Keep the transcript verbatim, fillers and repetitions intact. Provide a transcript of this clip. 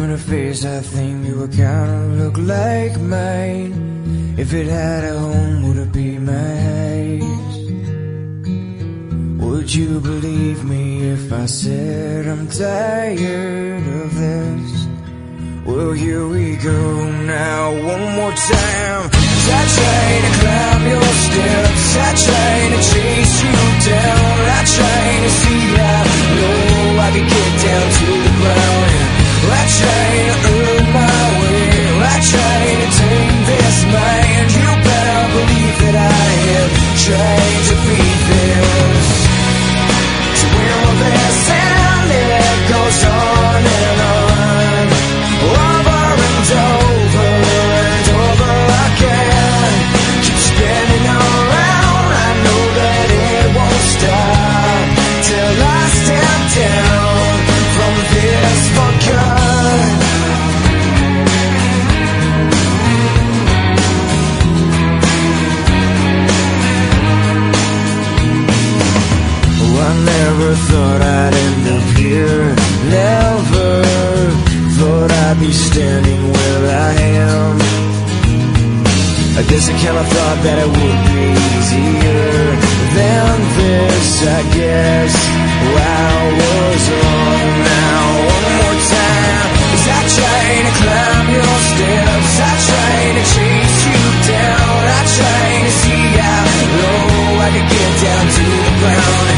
a face, I think you would kinda look like mine. If it had a home, would it be Maze? Would you believe me if I said I'm tired of this? Well, here we go now, one more time. 'Cause I try to climb your steps, I try to chase you down, I try to see how low I can get down to the ground. I try to earn my way, I try to tame this mind. You better believe that I have tried to beat this. So will this end? It goes on and on, over and over and over again. Keep spinning around, I know that it won't stop till I step down from this for good. Oh, I never thought I'd end up here, never thought I'd be standing where I am. I guess I kinda thought that it would be easier than this, I guess. Wow, I was wrong now, one more time. 'Cause I try to climb your steps, I try to chase you down, I try to see how low I can get down to the ground.